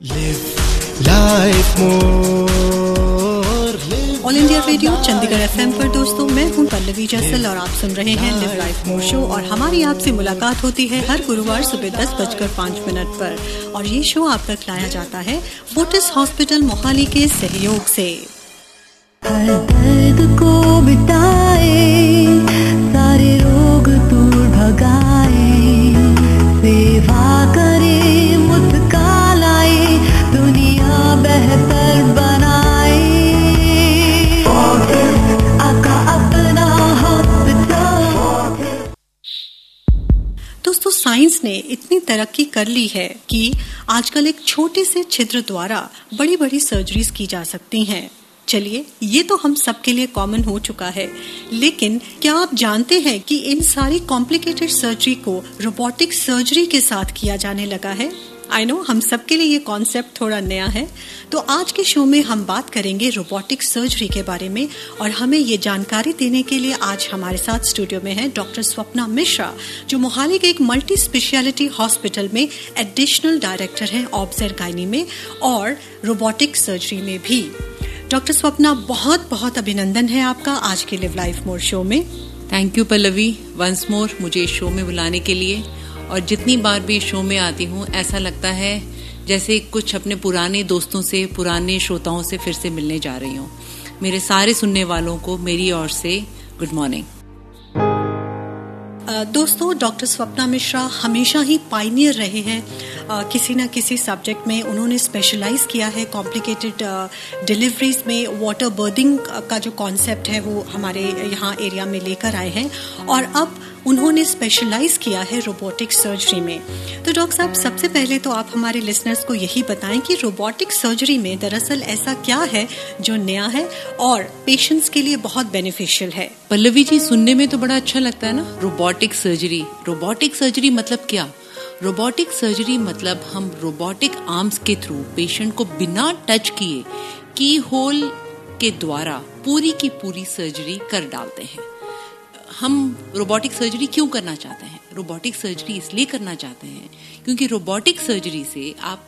All India radio Chandigarh FM पर दोस्तों, मैं हूं पल्लवी जैसल और आप सुन रहे हैं लिव लाइफ मोर शो। और हमारी आपसे मुलाकात होती है हर गुरुवार सुबह 10:05 पर और ये शो आप तक लाया जाता है फोर्टिस हॉस्पिटल मोहाली के सहयोग से। हर दर्द को मिटाए, सारे रोग दूर भगाए, सेवा करे मुस्काए, दुनिया बेहतर बनाए, आका अपना हॉस्पिटल। दोस्तों, साइंस ने इतनी तरक्की कर ली है कि आजकल एक छोटे से छिद्र द्वारा बड़ी बड़ी सर्जरीज की जा सकती हैं। चलिए, ये तो हम सबके लिए कॉमन हो चुका है, लेकिन क्या आप जानते हैं कि इन सारी कॉम्प्लिकेटेड सर्जरी को रोबोटिक सर्जरी के साथ किया जाने लगा है? आई नो, हम सबके लिए ये कॉन्सेप्ट थोड़ा नया है। तो आज के शो में हम बात करेंगे रोबोटिक सर्जरी के बारे में और हमें ये जानकारी देने के लिए आज हमारे साथ स्टूडियो में है डॉक्टर स्वप्ना मिश्रा, जो मोहाली के एक मल्टी स्पेशलिटी हॉस्पिटल में एडिशनल डायरेक्टर हैं ऑब्ज़र्व गायनी में और रोबोटिक सर्जरी में भी। डॉक्टर स्वप्ना, बहुत बहुत अभिनंदन है आपका आज के लिव लाइफ मोर शो में। Thank you Pallavi, once more मुझे शो में बुलाने के लिए। और जितनी बार भी शो में आती हूँ ऐसा लगता है जैसे कुछ अपने पुराने दोस्तों से, पुराने श्रोताओं से फिर से मिलने जा रही हूँ। मेरे सारे सुनने वालों को मेरी ओर से गुड मॉर्निंग। दोस्तों, डॉक्टर स्वप्ना मिश्रा हमेशा ही पायनियर रहे हैं किसी न किसी सब्जेक्ट में। उन्होंने स्पेशलाइज किया है कॉम्प्लिकेटेड डिलीवरीज में। वाटर बर्थिंग का जो कॉन्सेप्ट है वो हमारे यहाँ एरिया में लेकर आए हैं और अब उन्होंने स्पेशलाइज किया है रोबोटिक सर्जरी में। तो डॉक्टर साहब, सबसे पहले तो आप हमारे लिसनर्स को यही बताएं कि रोबोटिक सर्जरी में दरअसल ऐसा क्या है जो नया है और पेशेंट्स के लिए बहुत बेनिफिशियल है। पल्लवी जी, सुनने में तो बड़ा अच्छा लगता है ना, रोबोटिक सर्जरी। रोबोटिक सर्जरी मतलब क्या? रोबोटिक सर्जरी मतलब हम रोबोटिक आर्म्स के थ्रू पेशेंट को बिना टच किए की होल के द्वारा पूरी की पूरी सर्जरी कर डालते हैं। हम रोबोटिक सर्जरी क्यों करना चाहते हैं? रोबोटिक सर्जरी इसलिए करना चाहते हैं क्योंकि रोबोटिक सर्जरी से आप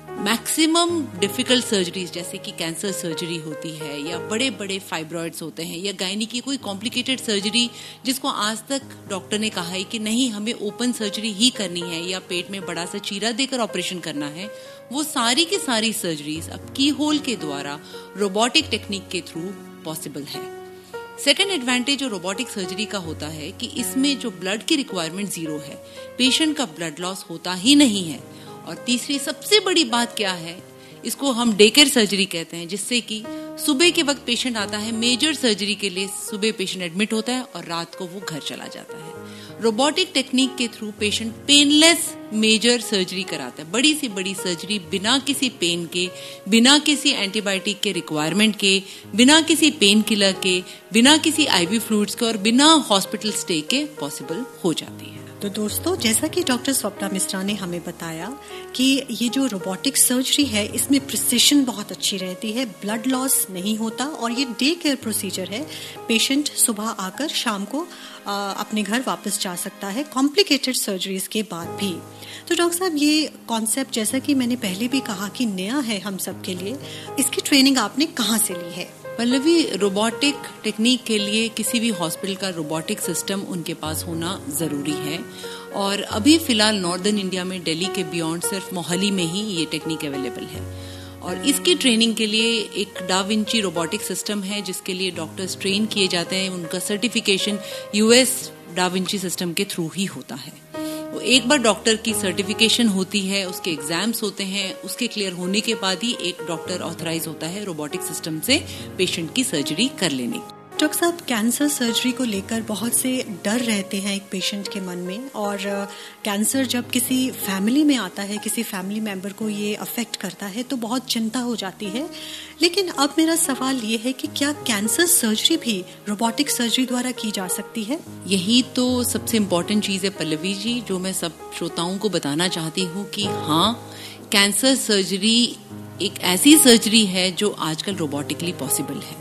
मैक्सिमम डिफिकल्ट सर्जरीज जैसे कि कैंसर सर्जरी होती है या बड़े बड़े फाइब्रॉइड्स होते हैं या गायनी की कोई कॉम्प्लिकेटेड सर्जरी जिसको आज तक डॉक्टर ने कहा है कि नहीं, हमें ओपन सर्जरी ही करनी है या पेट में बड़ा सा चीरा देकर ऑपरेशन करना है, वो सारी की सारी सर्जरीज अब की होल के द्वारा रोबोटिक टेक्निक के थ्रू पॉसिबल है। सेकेंड एडवांटेज जो रोबोटिक सर्जरी का होता है कि इसमें जो ब्लड की रिक्वायरमेंट 0 है, पेशेंट का ब्लड लॉस होता ही नहीं है। और तीसरी सबसे बड़ी बात क्या है, इसको हम डे केयर सर्जरी कहते हैं, जिससे कि सुबह के वक्त पेशेंट आता है मेजर सर्जरी के लिए, सुबह पेशेंट एडमिट होता है और रात को वो घर चला जाता है। रोबोटिक टेक्निक के through patient painless major surgery कराता है, बड़ी सी बड़ी सर्जरी बिना किसी पेन के, बिना किसी एंटीबायोटिक के रिक्वायरमेंट के, बिना किसी पेन किलर के, बिना किसी आईवी फ्लूइड्स के और बिना हॉस्पिटल स्टे के पॉसिबल हो जाती है। तो दोस्तों, जैसा कि डॉक्टर स्वप्ना मिश्रा ने हमें बताया कि ये जो रोबोटिक सर्जरी है इसमें प्रिसिशन बहुत अच्छी रहती है, ब्लड लॉस नहीं होता और ये डे केयर प्रोसीजर है। पेशेंट सुबह आकर शाम को अपने घर वापस जा सकता है कॉम्प्लिकेटेड सर्जरीज के बाद भी। तो डॉक्टर साहब, ये कॉन्सेप्ट जैसा कि मैंने पहले भी कहा कि नया है हम सब के लिए, इसकी ट्रेनिंग आपने कहाँ से ली है? पल्लवी, रोबोटिक टेक्निक के लिए किसी भी हॉस्पिटल का रोबोटिक सिस्टम उनके पास होना जरूरी है और अभी फिलहाल नॉर्दर्न इंडिया में दिल्ली के बियॉन्ड सिर्फ मोहाली में ही ये टेक्निक अवेलेबल है। और इसकी ट्रेनिंग के लिए एक डा विंची रोबोटिक सिस्टम है जिसके लिए डॉक्टर्स ट्रेन किए जाते हैं। उनका certification US da Vinci system के थ्रू ही होता है। एक बार डॉक्टर की सर्टिफिकेशन होती है, उसके एग्जाम्स होते हैं, उसके क्लियर होने के बाद ही एक डॉक्टर ऑथराइज होता है रोबोटिक सिस्टम से पेशेंट की सर्जरी कर लेने। डॉक्टर साहब, कैंसर सर्जरी को लेकर बहुत से डर रहते हैं एक पेशेंट के मन में और कैंसर जब किसी फैमिली में आता है, किसी फैमिली मेंबर को ये अफेक्ट करता है तो बहुत चिंता हो जाती है। लेकिन अब मेरा सवाल ये है कि क्या कैंसर सर्जरी भी रोबोटिक सर्जरी द्वारा की जा सकती है? यही तो सबसे इम्पोर्टेंट चीज है पल्लवी जी, जो मैं सब श्रोताओं को बताना चाहती हूँ कि हाँ, कैंसर सर्जरी एक ऐसी सर्जरी है जो आजकल रोबोटिकली पॉसिबल है।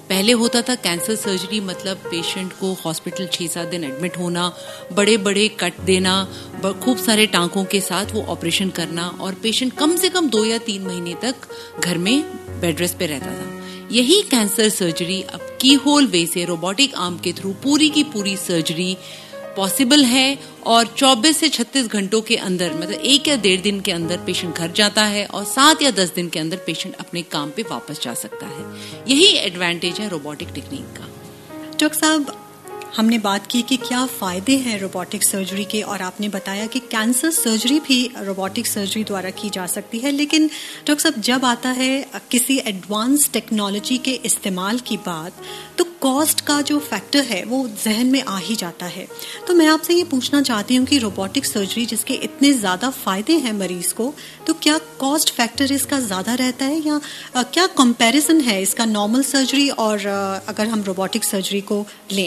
पहले होता था कैंसर सर्जरी मतलब पेशेंट को हॉस्पिटल 6-7 दिन एडमिट होना, बड़े बड़े कट देना, खूब सारे टांकों के साथ वो ऑपरेशन करना और पेशेंट कम से कम 2 या 3 महीने तक घर में बेड रेस्ट पे रहता था। यही कैंसर सर्जरी अब की होल वे से रोबोटिक आर्म के थ्रू पूरी की पूरी सर्जरी पॉसिबल है और 24 से 36 घंटों के अंदर मतलब 1 या 1.5 दिन के अंदर पेशेंट घर जाता है और 7 या 10 दिन के अंदर पेशेंट अपने काम पे वापस जा सकता है। यही एडवांटेज है रोबोटिक टेक्निक का। डॉक्टर साहब, हमने बात की कि क्या फायदे हैं रोबोटिक सर्जरी के और आपने बताया कि कैंसर सर्जरी भी रोबोटिक सर्जरी द्वारा की जा सकती है, लेकिन डॉक्टर साहब जब आता है किसी एडवांस टेक्नोलॉजी के इस्तेमाल की बात तो कॉस्ट का जो फैक्टर है वो जहन में आ ही जाता है। तो मैं आपसे ये पूछना चाहती हूँ कि रोबोटिक सर्जरी जिसके इतने ज़्यादा फायदे हैं मरीज को, तो क्या कॉस्ट फैक्टर इसका ज़्यादा रहता है या क्या कंपैरिजन है इसका नॉर्मल सर्जरी और अगर हम रोबोटिक सर्जरी को लें?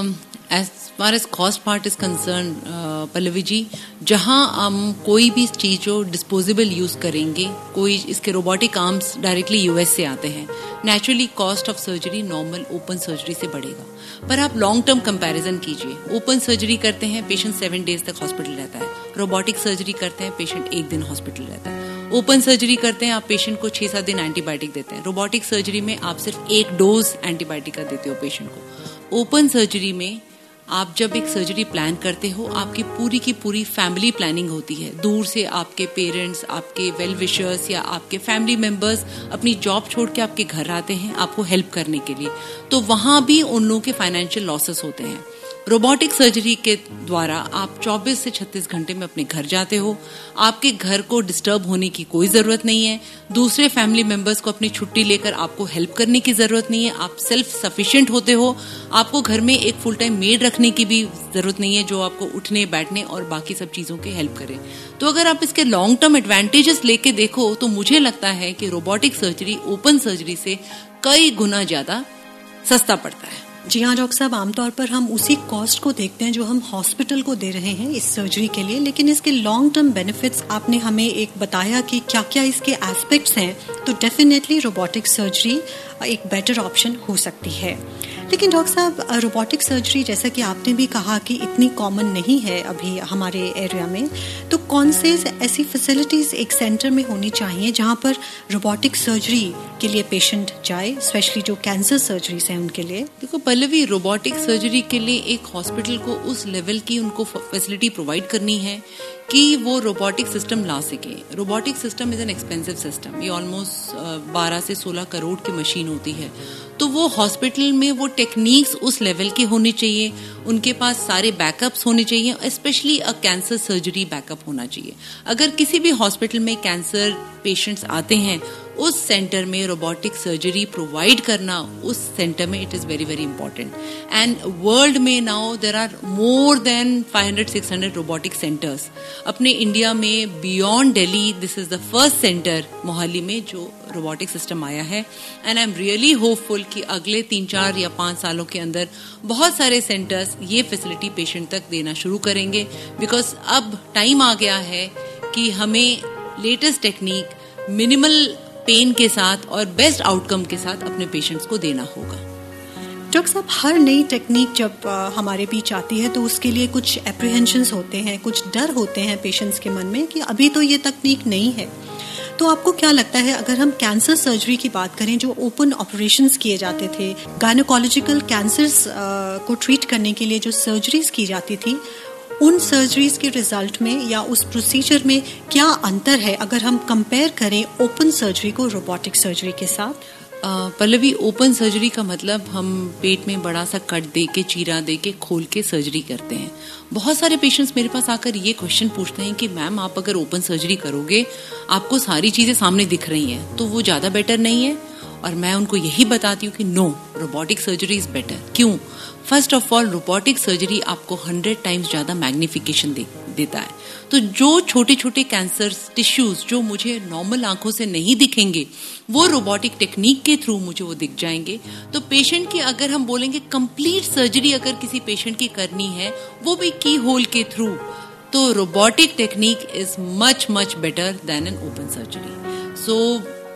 As far as cost part is concerned, Pallavi ji, जहां हम कोई भी चीज जो डिस्पोजेबल यूज करेंगे, कोई इसके रोबोटिक आर्म्स डायरेक्टली यूएस से आते हैं, naturally cost of surgery normal open surgery से बढ़ेगा। पर आप लॉन्ग टर्म कंपैरिजन कीजिए, ओपन सर्जरी करते हैं पेशेंट 7 डेज तक हॉस्पिटल रहता है, रोबोटिक सर्जरी करते हैं पेशेंट 1 दिन हॉस्पिटल रहता है। ओपन सर्जरी करते हैं आप पेशेंट को 6-7 दिन एंटीबायोटिक देते हैं, रोबोटिक सर्जरी में आप सिर्फ 1 डोज एंटीबायोटिक का देते हो पेशेंट को। ओपन सर्जरी में आप जब एक सर्जरी प्लान करते हो, आपकी पूरी की पूरी फैमिली प्लानिंग होती है। दूर से आपके पेरेंट्स, आपके वेल विशर्स या आपके फैमिली मेंबर्स अपनी जॉब छोड़ के आपके घर आते हैं आपको हेल्प करने के लिए, तो वहां भी उन लोगों के फाइनेंशियल लॉसेस होते हैं। रोबोटिक सर्जरी के द्वारा आप 24 से 36 घंटे में अपने घर जाते हो, आपके घर को डिस्टर्ब होने की कोई जरूरत नहीं है, दूसरे फैमिली मेंबर्स को अपनी छुट्टी लेकर आपको हेल्प करने की जरूरत नहीं है, आप सेल्फ सफिशिएंट होते हो, आपको घर में एक फुल टाइम मेड रखने की भी जरूरत नहीं है जो आपको उठने बैठने और बाकी सब चीजों की हेल्प करे। तो अगर आप इसके लॉन्ग टर्म एडवांटेजेस लेके देखो तो मुझे लगता है कि रोबोटिक सर्जरी ओपन सर्जरी से कई गुना ज्यादा सस्ता पड़ता है। जी हाँ डॉक्टर साहब, आमतौर पर हम उसी कॉस्ट को देखते हैं जो हम हॉस्पिटल को दे रहे हैं इस सर्जरी के लिए, लेकिन इसके लॉन्ग टर्म बेनिफिट्स आपने हमें एक बताया कि क्या क्या इसके एस्पेक्ट्स हैं, तो डेफिनेटली रोबोटिक सर्जरी एक बेटर ऑप्शन हो सकती है। लेकिन डॉक्टर साहब, रोबोटिक सर्जरी जैसा कि आपने भी कहा कि इतनी कॉमन नहीं है अभी हमारे एरिया में, तो कौन से ऐसी फैसिलिटीज एक सेंटर में होनी चाहिए जहां पर रोबोटिक सर्जरी के लिए पेशेंट जाए, स्पेशली जो कैंसर सर्जरीज हैं उनके लिए? देखो पल्लवी, रोबोटिक सर्जरी के लिए एक हॉस्पिटल को उस लेवल की उनको फैसिलिटी प्रोवाइड करनी है कि वो रोबोटिक सिस्टम ला सके। Robotic system is an expensive system, ये ऑलमोस्ट 12 से 16 करोड़ की मशीन होती है, तो वो हॉस्पिटल में वो टेक्निक्स उस लेवल के होने चाहिए, उनके पास सारे बैकअप्स होने चाहिए, specially uh cancer surgery backup होना चाहिए। अगर किसी भी हॉस्पिटल में कैंसर पेशेंट्स आते हैं, उस सेंटर में रोबोटिक सर्जरी प्रोवाइड करना उस सेंटर में it is very very important. And world में now there are more than 500-600 robotic centers. अपने इंडिया में beyond Delhi this is the first center Mohali में जो रोबोटिक सिस्टम आया है, and I am really hopeful कि अगले 3-4 या 5 सालों के अंदर बहुत सारे सेंटर्स ये फैसिलिटी पेशेंट तक देना शुरू करेंगे, बिकॉज अब टाइम आ गया है कि हमें लेटेस्ट टेक्निक मिनिमल पेन के साथ और बेस्ट आउटकम के साथ अपने पेशेंट्स को देना होगा। डॉक्टर साहब, हर नई टेक्निक जब हमारे बीच आती है तो उसके लिए कुछ एप्रीहेंशंस होते हैं, कुछ डर होते हैं पेशेंट्स के मन में कि अभी तो ये तकनीक नहीं है। तो आपको क्या लगता है, अगर हम कैंसर सर्जरी की बात करें, जो ओपन ऑपरेशंस किए जाते थे, गायनोकोलॉजिकल कैंसर्स को ट्रीट करने के लिए जो सर्जरीज की जाती थी, उन सर्जरीज के रिजल्ट में या उस प्रोसीजर में क्या अंतर है अगर हम कंपेयर करें ओपन सर्जरी को रोबोटिक सर्जरी के साथ? पल्लवी, ओपन सर्जरी का मतलब हम पेट में बड़ा सा कट दे के, चीरा दे के, खोल के सर्जरी करते हैं। बहुत सारे पेशेंट्स मेरे पास आकर ये क्वेश्चन पूछते हैं कि मैम आप अगर ओपन सर्जरी करोगे, आपको सारी चीजें सामने दिख रही हैं, तो वो ज्यादा बेटर नहीं है? और मैं उनको यही बताती हूँ कि no, robotic surgery is better. क्यों? First of all, robotic surgery आपको 100 टाइम्स ज्यादा मैग्निफिकेशन देता है। तो जो छोटे छोटे कैंसर टिश्यूज जो मुझे नॉर्मल आंखों से नहीं दिखेंगे, वो रोबोटिक टेक्निक के थ्रू मुझे वो दिख जाएंगे। तो पेशेंट की, अगर हम बोलेंगे कंप्लीट सर्जरी अगर किसी पेशेंट की करनी है, वो भी की होल के थ्रू, तो robotic technique is much much better than an open surgery. So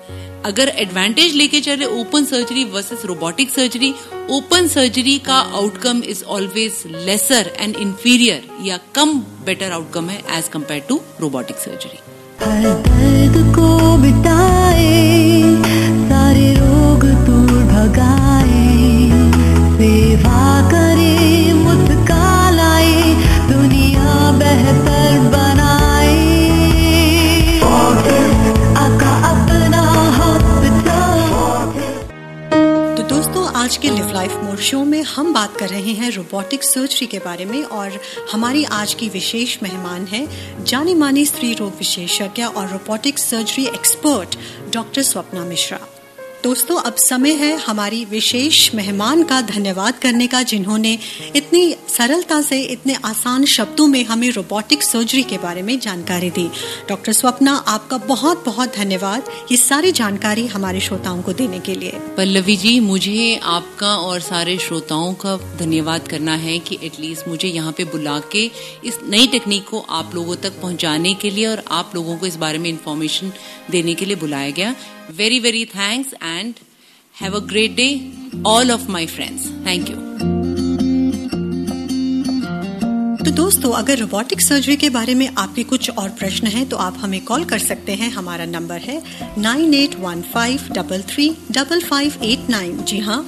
अगर एडवांटेज लेके चले open surgery versus robotic surgery, open surgery का outcome is always lesser and inferior या कम बेटर आउटकम है as compare to robotic surgery. हर दर्द को मिटाए, सारे रोग दूर भगाए, सेवा करे मुस्कालाए, दुनिया बेहतर बनाए। आका अपना तो दोस्तों, आज के लिव लाइफ मोर शो में हम बात कर रहे हैं रोबोटिक सर्जरी के बारे में और हमारी आज की विशेष मेहमान है जानी मानी स्त्री रोग विशेषज्ञ और robotic surgery expert doctor Swapna Mishra. दोस्तों, अब समय है हमारी विशेष मेहमान का धन्यवाद करने का, जिन्होंने इतनी सरलता से, इतने आसान शब्दों में हमें रोबोटिक सर्जरी के बारे में जानकारी दी। डॉक्टर स्वप्ना, आपका बहुत बहुत धन्यवाद ये सारी जानकारी हमारे श्रोताओं को देने के लिए। पल्लवी जी, मुझे आपका और सारे श्रोताओं का धन्यवाद करना है कि एटलीस्ट मुझे यहाँ पे बुला के इस नई टेक्निक को आप लोगों तक पहुँचाने के लिए और आप लोगों को इस बारे में इंफॉर्मेशन देने के लिए बुलाया गया। Very, very thanks and have a great day, all of my friends. Thank you. तो दोस्तों, अगर रोबोटिक सर्जरी के बारे में आपके कुछ और प्रश्न हैं तो आप हमें कॉल कर सकते हैं। हमारा नंबर है 9815335589। जी हाँ,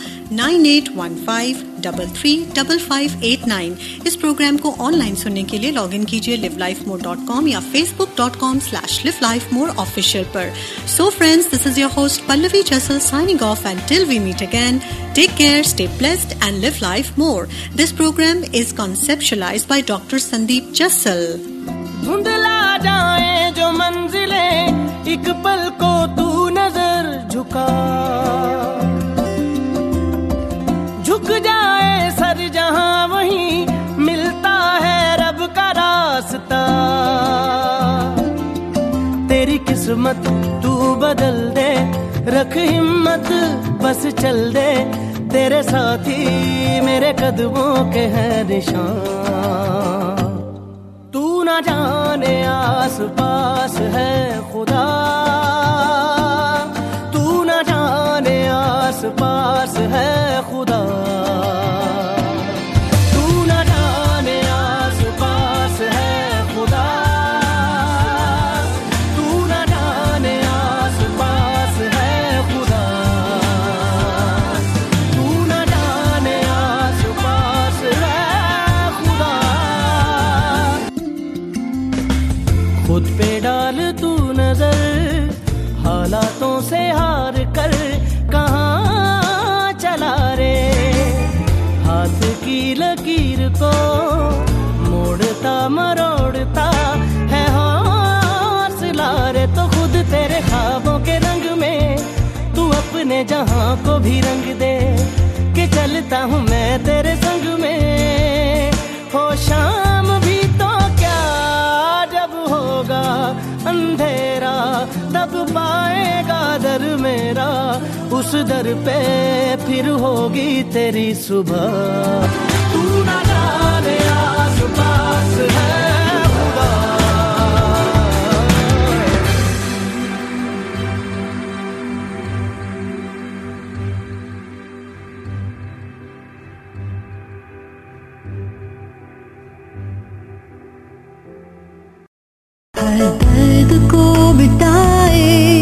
9815335589। इस प्रोग्राम को ऑनलाइन सुनने के लिए लॉग इन कीजिए livelifemore.com या facebook.com/livelifemoreofficial पर। So friends, this is your host Pallavi Jassal signing off until we meet again. Take care, stay blessed and live life more. This program is conceptualized by Dr. Sandeep Jassal. धुंधला जाए जो मंजिलें, एक पल को तू नजर झुका, झुक जाए सर जहां वहीं मिलता है रब का रास्ता। तेरी किस्मत तू बदल दे, रख हिम्मत बस चल दे, तेरे साथी मेरे कदमों के हैं निशान। तू ना जाने आस पास है खुदा, तू ना जाने आस पास है खुदा, तू ना जाने आस पास है खुदा, तू ना जाने आस पास है खुदा, तू ना जाने आस पास है खुदा। खुद पे डाल तू नजर, हालातों से हार कर कहाँ चला रे, हाथ की लकीर को मोड़ता मरोड़ता है हौसला रे। तो खुद तेरे ख्वाबों के रंग में तू अपने जहां को भी रंग दे, कि चलता हूँ मैं तेरे संग में। हो शाम भी तो क्या, जब होगा अंधेरा तब पाएगा दर मेरा, उस दर पे फिर होगी तेरी सुबह। तू ना जाने आस पास है खुदा। हर दर्द को मिटाए,